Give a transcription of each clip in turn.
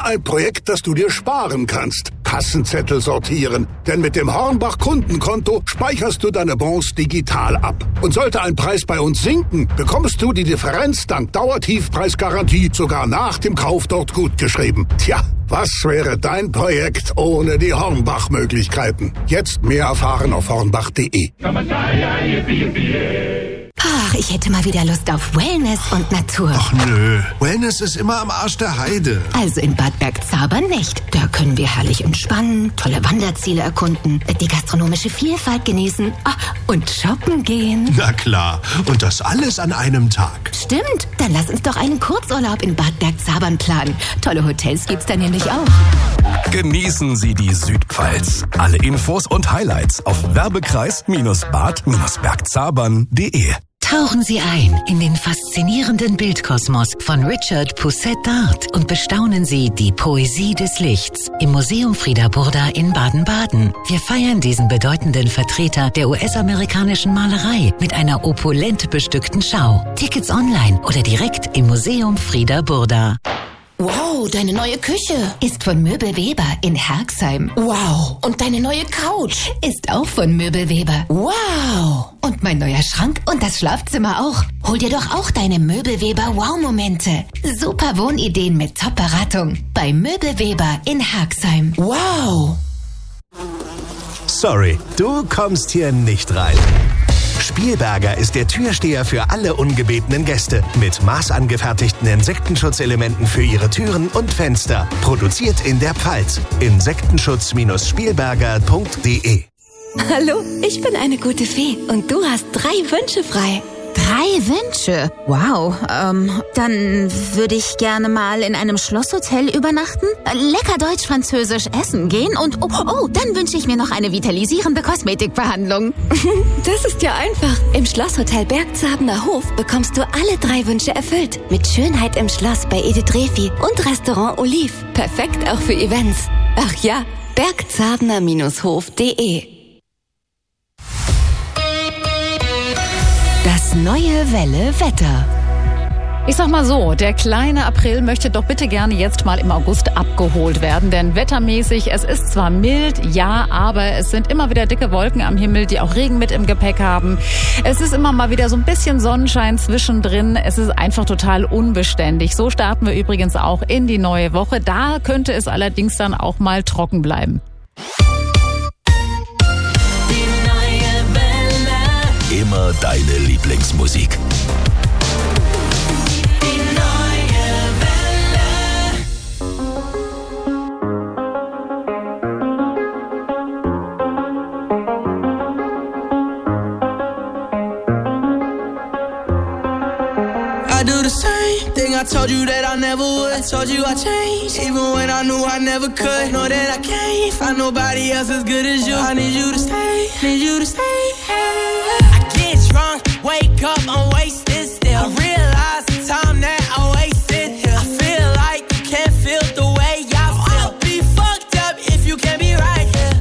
Wähle ein Projekt, das du dir sparen kannst. Kassenzettel sortieren. Denn mit dem Hornbach Kundenkonto speicherst du deine Bons digital ab. Und sollte ein Preis bei uns sinken, bekommst du die Differenz dank Dauertiefpreisgarantie sogar nach dem Kauf dort gutgeschrieben. Tja, was wäre dein Projekt ohne die Hornbach-Möglichkeiten? Jetzt mehr erfahren auf hornbach.de. Ach, ich hätte mal wieder Lust auf Wellness und Natur. Ach nö, Wellness ist immer am Arsch der Heide. Also in Bad Bergzabern nicht. Da können wir herrlich entspannen, tolle Wanderziele erkunden, die gastronomische Vielfalt genießen und shoppen gehen. Na klar, und das alles an einem Tag. Stimmt, dann lass uns doch einen Kurzurlaub in Bad Bergzabern planen. Tolle Hotels gibt's da nämlich auch. Genießen Sie die Südpfalz. Alle Infos und Highlights auf werbekreis-bad-bergzabern.de. Tauchen Sie ein in den faszinierenden Bildkosmos von Richard Pousset d'Art und bestaunen Sie die Poesie des Lichts im Museum Frieder Burda in Baden-Baden. Wir feiern diesen bedeutenden Vertreter der US-amerikanischen Malerei mit einer opulent bestückten Schau. Tickets online oder direkt im Museum Frieder Burda. Wow, deine neue Küche ist von Möbelweber in Herxheim. Wow, und deine neue Couch ist auch von Möbelweber. Wow, und mein neuer Schrank und das Schlafzimmer auch. Hol dir doch auch deine Möbelweber Wow-Momente. Super Wohnideen mit Top-Beratung bei Möbelweber in Herxheim. Wow. Sorry, du kommst hier nicht rein. Spielberger ist der Türsteher für alle ungebetenen Gäste mit maßangefertigten Insektenschutzelementen für ihre Türen und Fenster. Produziert in der Pfalz. Insektenschutz-spielberger.de. Hallo, ich bin eine gute Fee und du hast 3 Wünsche frei. 3 Wünsche? Wow, dann würde ich gerne mal in einem Schlosshotel übernachten, lecker deutsch-französisch essen gehen und dann wünsche ich mir noch eine vitalisierende Kosmetikbehandlung. Das ist ja einfach. Im Schlosshotel Bergzaberner Hof bekommst du alle 3 Wünsche erfüllt. Mit Schönheit im Schloss bei Edith Refi und Restaurant Olive. Perfekt auch für Events. Ach ja, bergzaberner-hof.de. Das neue Welle Wetter. Ich sag mal so, der kleine April möchte doch bitte gerne jetzt mal im August abgeholt werden, denn wettermäßig, es ist zwar mild, ja, aber es sind immer wieder dicke Wolken am Himmel, die auch Regen mit im Gepäck haben. Es ist immer mal wieder so ein bisschen Sonnenschein zwischendrin, es ist einfach total unbeständig. So starten wir übrigens auch in die neue Woche, da könnte es allerdings dann auch mal trocken bleiben. Immer deine Lieblingsmusik. Die neue Welle. I do the same thing I told you that I never would. I told you I changed, even when I knew I never could. Know that I can't find nobody else as good as you. I need you to stay, need you to stay. Drunk, wake up, I'm wasted still. I realize the time that I wasted here. I feel like you can't feel the way I feel. I'll be fucked up if you can't be right here.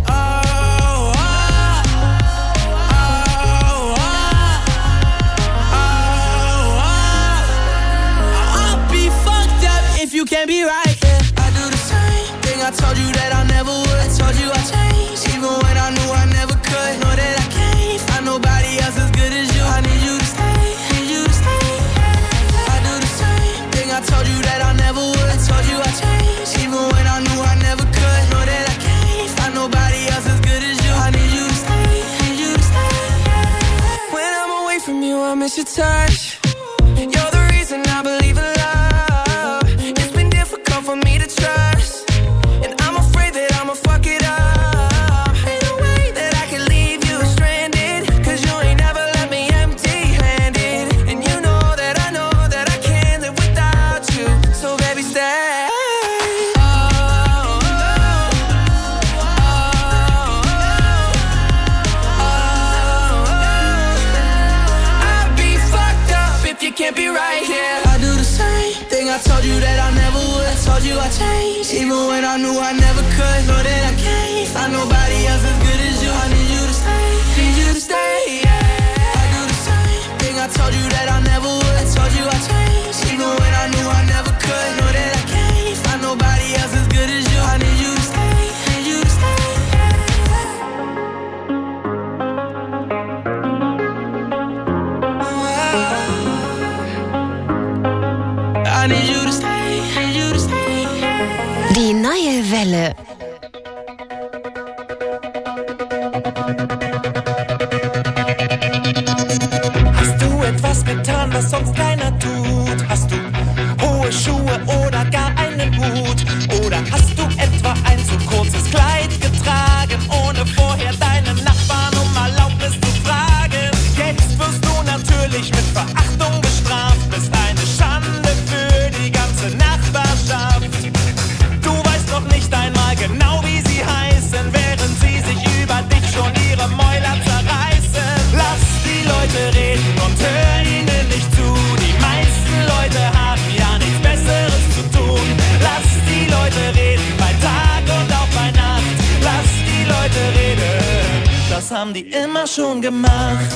I'll be fucked up if you can't be right here. I do the same thing I told you that I never would. I told you I changed, even when I knew I never could. Know that I can't find nobody else as good as you. I need you to stay, need you to stay. I do the same thing I told you that I never would. I told you I changed, even when I knew I never could. Know that I can't find nobody else as good as you. I need you to stay, need you to stay. When I'm away from you, I miss your touch. You're the reason I believe in love. It's been difficult for me to trust, and I'm afraid that I'ma fuck it up. Can't be right here. I do the same thing I told you that I never would. I told you I changed, even when I knew I never could. Know that I can't find nobody else as good as you. I need you to stay, need you to stay. I do the same thing I told you that I never would. I told you I changed, even when I knew I never could. Know that I can't find nobody else as was sonst keiner tut? Hast du hohe Schuhe oder gar einen Hut? Oder hast du etwa ein zu kurzes Kleid getragen, ohne vorher deinen Nachbarn um Erlaubnis zu fragen? Jetzt wirst du natürlich mit Verachtung bestraft, bist eine Schande für die ganze Nachbarschaft. Du weißt noch nicht einmal genau, wie sie heißen, während sie sich über dich schon ihre Mäuler zerreißen. Lass die Leute reden und hör ihnen nicht zu. Die meisten Leute haben ja nichts Besseres zu tun. Lass die Leute reden bei Tag und auch bei Nacht. Lass die Leute reden, das haben die immer schon gemacht.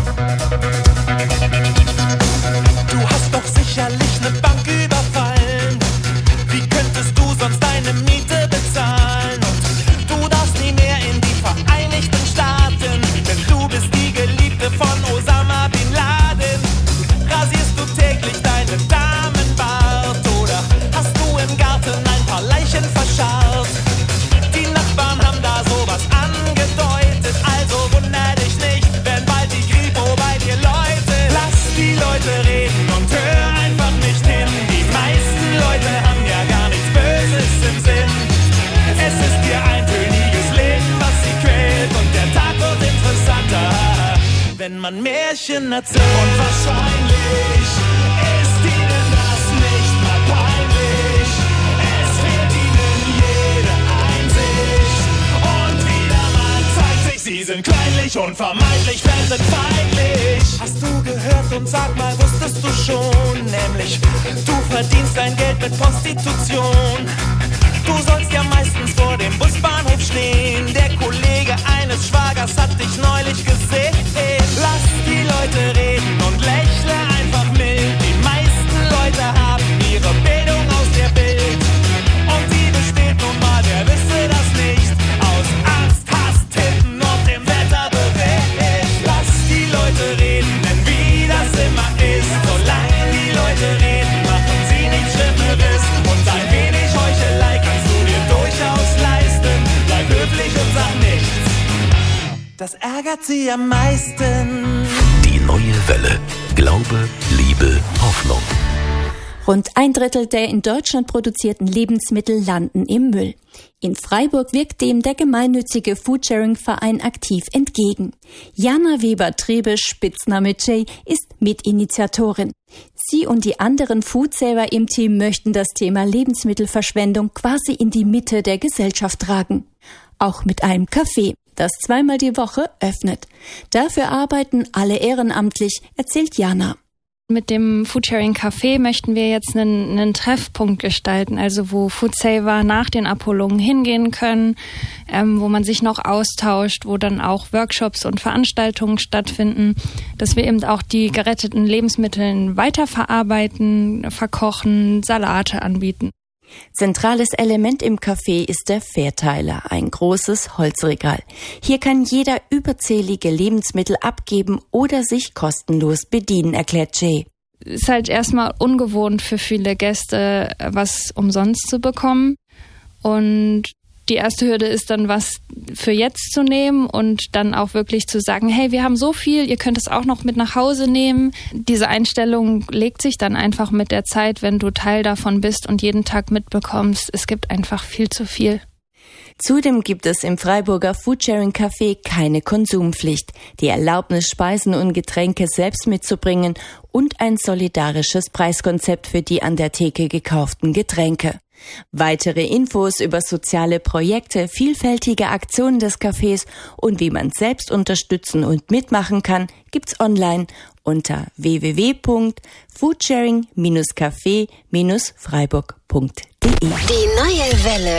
Du hast doch sicherlich eine Bank überfallen. Wie könntest du sonst deine Miete bezahlen? Und du darfst nie mehr in die Vereinigten Staaten, denn du bist die Geliebte von Osama Bin Laden. Rasierst du täglich deine Damenbart oder hast du im Garten ein paar Leichen verscharrt? Die Nachbarn haben da sowas angedeutet, also wunder dich nicht, wenn bald die Kripo bei dir läutet. Lass die Leute reden und hör einfach nicht hin. Die meisten Leute haben ja gar nichts Böses im Sinn. Es ist ihr eintöniges Leben, was sie quält, und der Tag wird interessanter, wenn man Märchen erzählt. Und wahrscheinlich ist ihnen das nicht mal peinlich. Es fehlt ihnen jede Einsicht. Und wieder mal zeigt sich, sie sind kleinlich und vermeintlich fremdenfeindlich. Hast du gehört und sag mal, wusstest du schon? Nämlich, du verdienst dein Geld mit Prostitution. Du sollst ja meistens vor dem Busbahnhof stehen. Der Kollege eines Schwagers hat dich neulich gesehen. Lass die Leute reden und lächle einfach mild. Die meisten Leute haben ihre Bildung aus der Bild. Und die besteht nun mal, wer wüsste das nicht, aus Angst, Hass, Tippen und dem Wetterbericht. Lass die Leute reden, denn wie das immer ist, solange die Leute reden, machen sie nichts Schlimmeres. Und ein wenig Heuchelei kannst du dir durchaus leisten. Bleib höflich und sag nichts, das ärgert sie am meisten. Die neue Welle. Glaube, Liebe, Hoffnung. Rund 1/3 der in Deutschland produzierten Lebensmittel landen im Müll. In Freiburg wirkt dem der gemeinnützige Foodsharing-Verein aktiv entgegen. Jana Weber-Trebisch, Spitzname Jay, ist Mitinitiatorin. Sie und die anderen Foodsaver im Team möchten das Thema Lebensmittelverschwendung quasi in die Mitte der Gesellschaft tragen. Auch mit einem Café, das 2-mal die Woche öffnet. Dafür arbeiten alle ehrenamtlich, erzählt Jana. Mit dem Foodsharing Café möchten wir jetzt einen Treffpunkt gestalten, also wo Foodsaver nach den Abholungen hingehen können, wo man sich noch austauscht, wo dann auch Workshops und Veranstaltungen stattfinden, dass wir eben auch die geretteten Lebensmittel weiterverarbeiten, verkochen, Salate anbieten. Zentrales Element im Café ist der Verteiler, ein großes Holzregal. Hier kann jeder überzählige Lebensmittel abgeben oder sich kostenlos bedienen, erklärt Jay. Es ist halt erstmal ungewohnt für viele Gäste, was umsonst zu bekommen. Und die erste Hürde ist dann, was für jetzt zu nehmen und dann auch wirklich zu sagen, hey, wir haben so viel, ihr könnt es auch noch mit nach Hause nehmen. Diese Einstellung legt sich dann einfach mit der Zeit, wenn du Teil davon bist und jeden Tag mitbekommst, es gibt einfach viel zu viel. Zudem gibt es im Freiburger Foodsharing Café keine Konsumpflicht, die Erlaubnis, Speisen und Getränke selbst mitzubringen und ein solidarisches Preiskonzept für die an der Theke gekauften Getränke. Weitere Infos über soziale Projekte, vielfältige Aktionen des Cafés und wie man selbst unterstützen und mitmachen kann, gibt's online unter www.foodsharing-café-freiburg.de. Die neue Welle.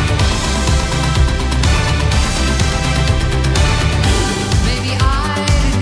Baby, I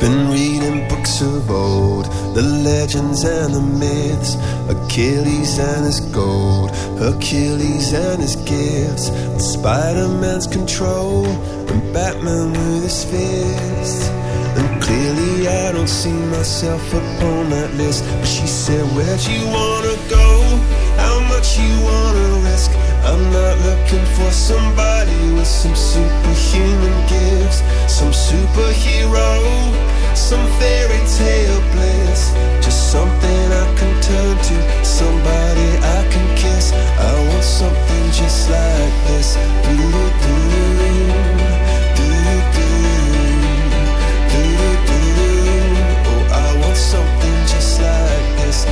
been reading books of old, the legends and the myths, Achilles and his gold, Hercules and his gifts, and Spider-Man's control, and Batman with his fist. And clearly I don't see myself upon that list. But she said, where'd you wanna go? How much you wanna risk? I'm not looking for somebody with some superhuman gifts, some superhero, some fairy tale bliss. Just something I can turn to, somebody I can kiss. I want something just like this. Oh, I want something just like this.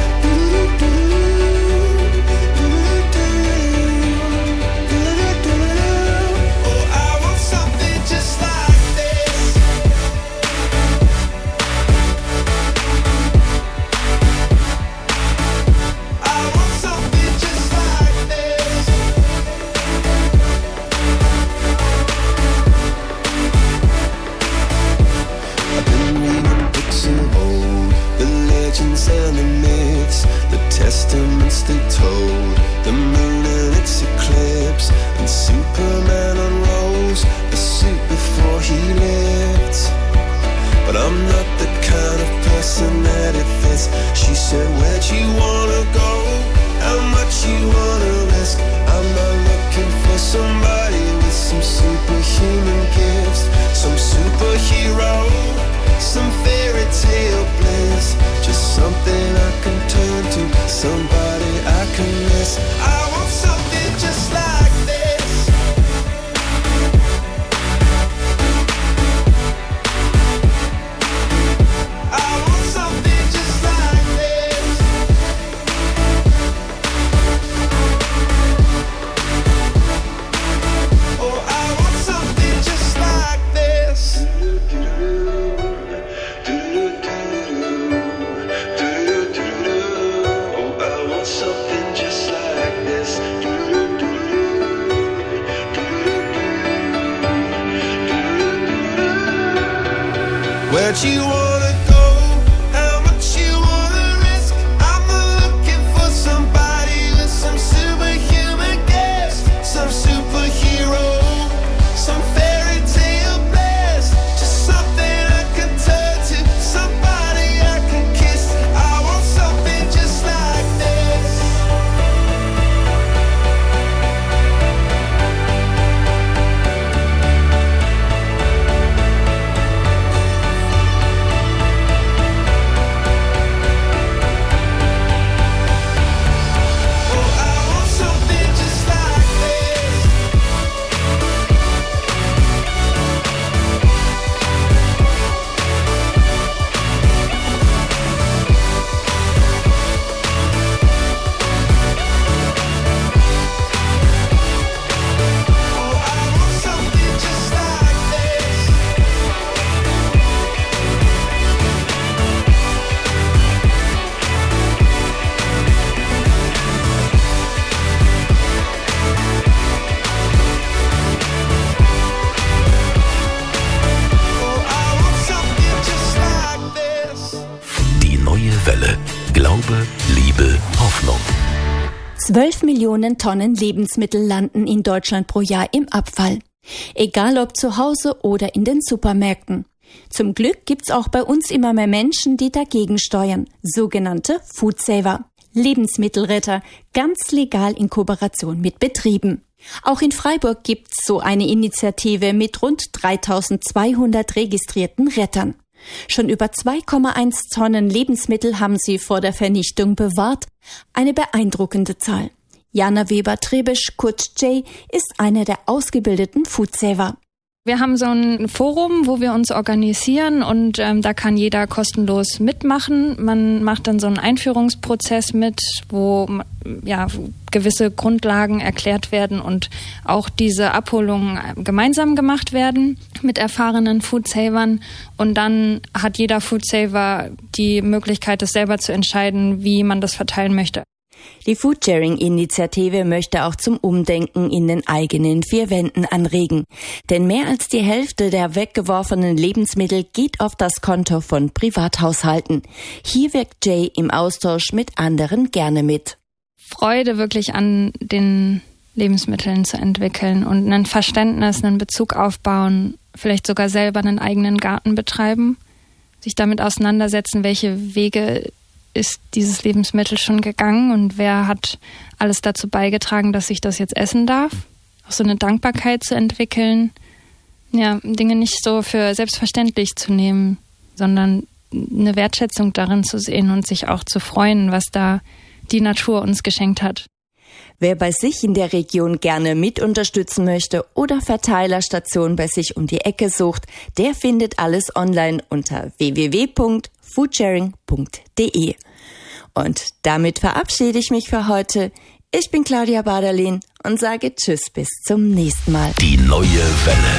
And the myths, the testaments they told, the moon and its eclipse, and Superman unrolls the suit before he lived. But I'm not the kind of person that it fits. She said, where'd you wanna go? How much you wanna risk? I'm not looking for somebody with some superhuman gifts, some superhero, some fairy tale bliss. Just something I can turn to, somebody I can miss. I want something just like this. I want something just like this. Oh, I want something just like this. Where'd you wanna go? How much you wanna risk? I'm not looking for somebody with some superhuman gifts, some superhero, some fairy tale bliss. Just something I can turn to, somebody I can kiss. I want something just like this. Glaube, Liebe, Hoffnung. 12 Millionen Tonnen Lebensmittel landen in Deutschland pro Jahr im Abfall. Egal ob zu Hause oder in den Supermärkten. Zum Glück gibt's auch bei uns immer mehr Menschen, die dagegen steuern. Sogenannte Foodsaver. Lebensmittelretter, ganz legal in Kooperation mit Betrieben. Auch in Freiburg gibt's so eine Initiative mit rund 3200 registrierten Rettern. Schon über 2,1 Tonnen Lebensmittel haben sie vor der Vernichtung bewahrt. Eine beeindruckende Zahl. Jana Weber-Trebisch, kurz Jay, ist einer der ausgebildeten Foodsaver. Wir haben so ein Forum, wo wir uns organisieren und da kann jeder kostenlos mitmachen. Man macht dann so einen Einführungsprozess mit, wo gewisse Grundlagen erklärt werden und auch diese Abholungen gemeinsam gemacht werden mit erfahrenen Foodsavern. Und dann hat jeder Foodsaver die Möglichkeit, es selber zu entscheiden, wie man das verteilen möchte. Die Foodsharing-Initiative möchte auch zum Umdenken in den eigenen 4 Wänden anregen. Denn mehr als die Hälfte der weggeworfenen Lebensmittel geht auf das Konto von Privathaushalten. Hier wirkt Jay im Austausch mit anderen gerne mit. Freude wirklich an den Lebensmitteln zu entwickeln und ein Verständnis, einen Bezug aufbauen, vielleicht sogar selber einen eigenen Garten betreiben, sich damit auseinandersetzen, welche Wege ist dieses Lebensmittel schon gegangen und wer hat alles dazu beigetragen, dass ich das jetzt essen darf. Auch so eine Dankbarkeit zu entwickeln, ja, Dinge nicht so für selbstverständlich zu nehmen, sondern eine Wertschätzung darin zu sehen und sich auch zu freuen, was da die Natur uns geschenkt hat. Wer bei sich in der Region gerne mit unterstützen möchte oder Verteilerstationen bei sich um die Ecke sucht, der findet alles online unter www.foodsharing.de. Und damit verabschiede ich mich für heute. Ich bin Claudia Baderlin und sage Tschüss bis zum nächsten Mal. Die neue Welle.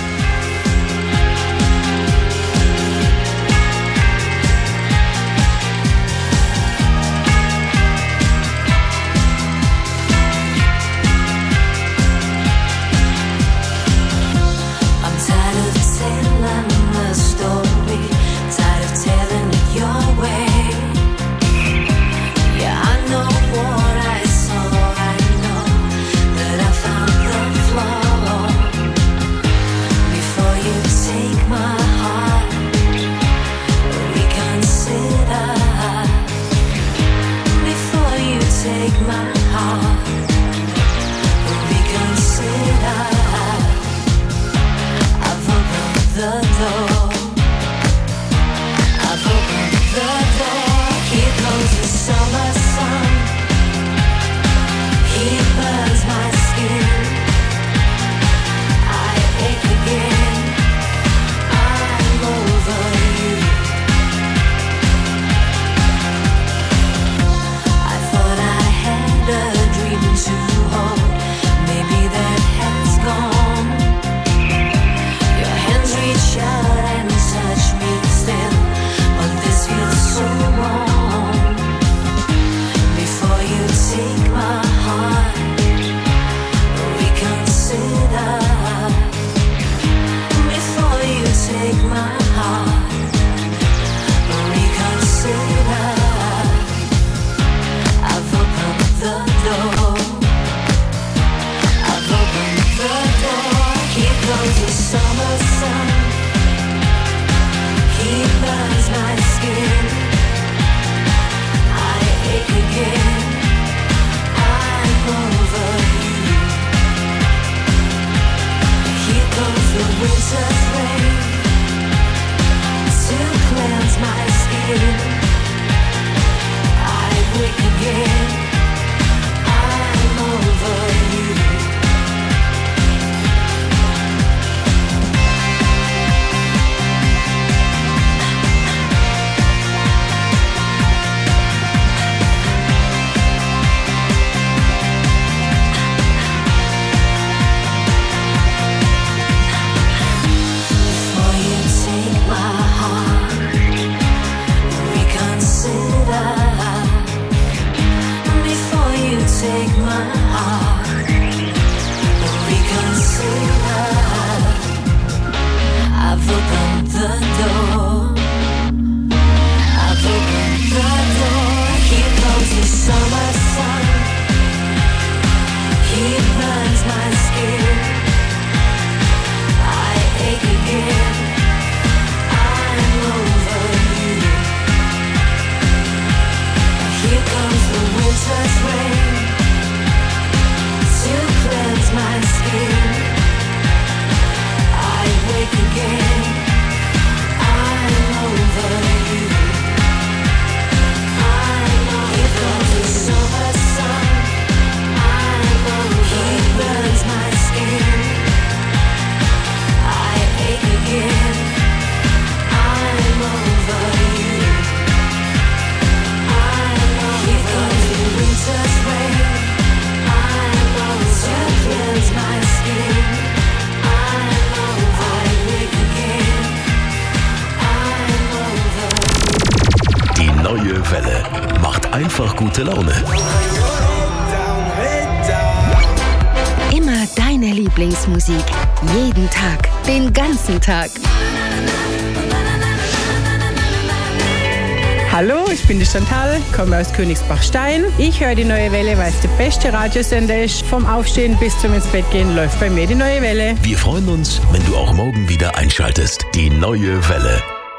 Welle macht einfach gute Laune. Lieblingsmusik. Jeden Tag. Den ganzen Tag. Hallo, ich bin die Chantal, komme aus Königsbach-Stein. Ich höre die Neue Welle, weil es der beste Radiosender ist. Vom Aufstehen bis zum ins Bett gehen läuft bei mir die Neue Welle. Wir freuen uns, wenn du auch morgen wieder einschaltest. Die Neue Welle.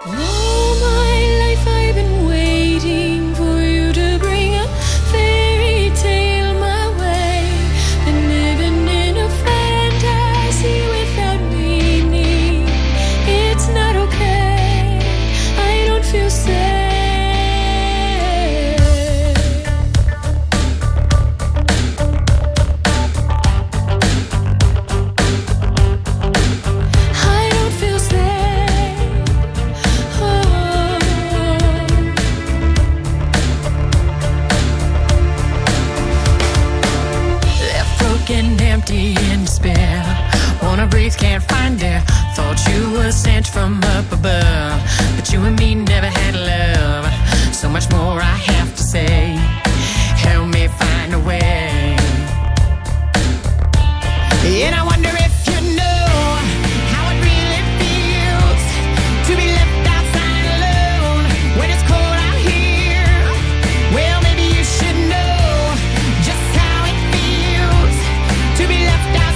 Can't find it. Thought you were sent from up above, but you and me never had love. So much more I have to say. Help me find a way. And I wonder if you know how it really feels to be left outside alone when it's cold out here. Well, maybe you should know just how it feels to be left outside.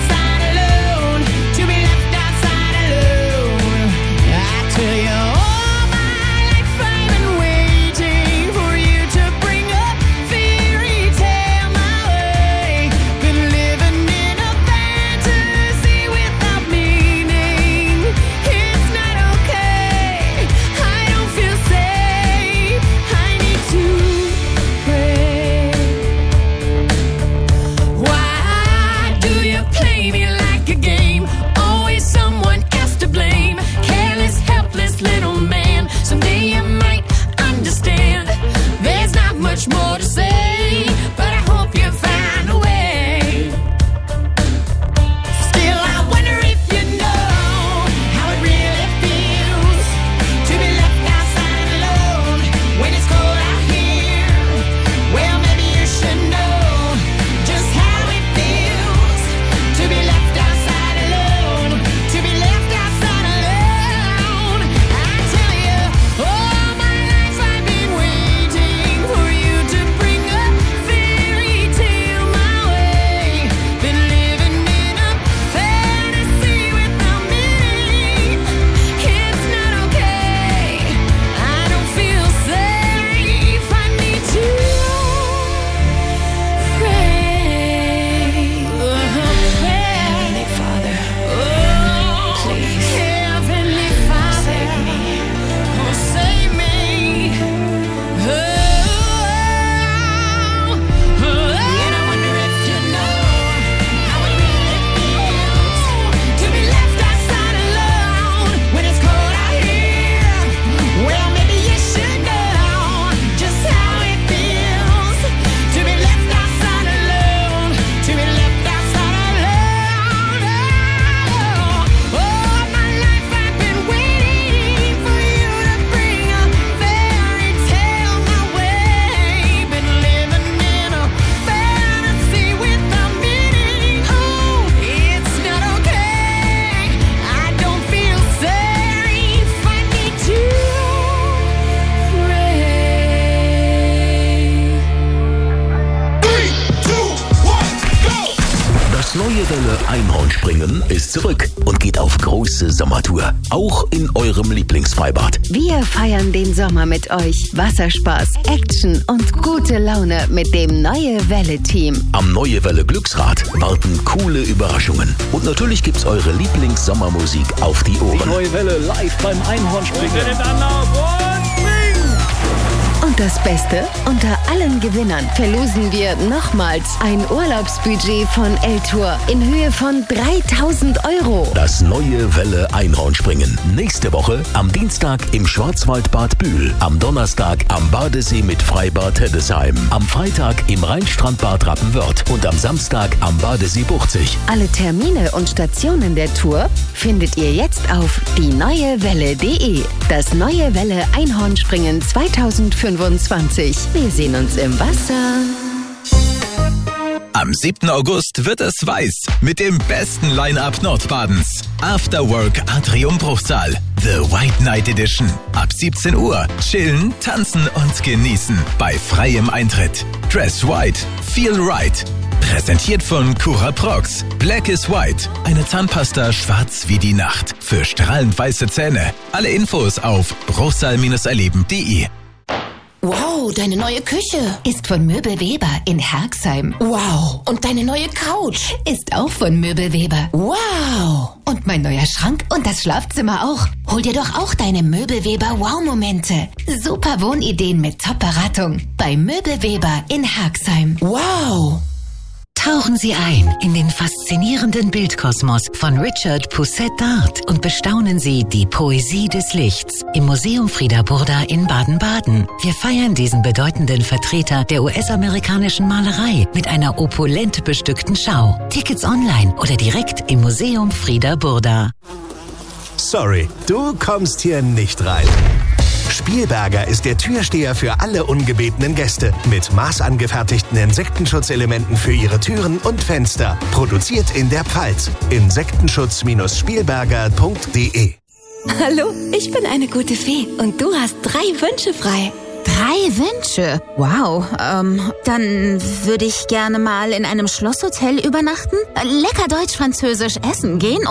Einhornspringen ist zurück und geht auf große Sommertour. Auch in eurem Lieblingsfreibad. Wir feiern den Sommer mit euch. Wasserspaß, Action und gute Laune mit dem Neue Welle-Team. Am Neue Welle Glücksrad warten coole Überraschungen. Und natürlich gibt's eure Lieblingssommermusik auf die Ohren. Die Neue Welle live beim Einhornspringen. Und das Beste? Unter allen Gewinnern verlosen wir nochmals ein Urlaubsbudget von L-Tour in Höhe von 3.000 €. Das Neue Welle Einhornspringen. Nächste Woche am Dienstag im Schwarzwaldbad Bühl. Am Donnerstag am Badesee mit Freibad Heddesheim. Am Freitag im Rheinstrandbad Rappenwörth. Und am Samstag am Badesee Buchzig. Alle Termine und Stationen der Tour findet ihr jetzt auf dieneuewelle.de. Das Neue Welle Einhornspringen 2025. Wir sehen uns im Wasser. Am 7. August wird es weiß mit dem besten Line-Up Nordbadens. Afterwork Atrium Bruchsal. The White Night Edition. Ab 17 Uhr. Chillen, tanzen und genießen. Bei freiem Eintritt. Dress White. Feel Right. Präsentiert von Cura Prox. Black is White. Eine Zahnpasta schwarz wie die Nacht. Für strahlend weiße Zähne. Alle Infos auf bruchsal-erleben.de. Wow, deine neue Küche ist von Möbel Weber in Herxheim. Wow. Und deine neue Couch ist auch von Möbel Weber. Wow. Und mein neuer Schrank und das Schlafzimmer auch. Hol dir doch auch deine Möbel Weber Wow-Momente. Super Wohnideen mit Top-Beratung. Bei Möbel Weber in Herxheim. Wow. Tauchen Sie ein in den faszinierenden Bildkosmos von Richard Pousset d'Art und bestaunen Sie die Poesie des Lichts im Museum Frieda Burda in Baden-Baden. Wir feiern diesen bedeutenden Vertreter der US-amerikanischen Malerei mit einer opulent bestückten Schau. Tickets online oder direkt im Museum Frieda Burda. Sorry, du kommst hier nicht rein. Spielberger ist der Türsteher für alle ungebetenen Gäste mit maßangefertigten Insektenschutzelementen für ihre Türen und Fenster. Produziert in der Pfalz. Insektenschutz-spielberger.de. Hallo, ich bin eine gute Fee und du hast 3 Wünsche frei. 3 Wünsche? Wow, dann würde ich gerne mal in einem Schlosshotel übernachten, lecker deutsch-französisch essen gehen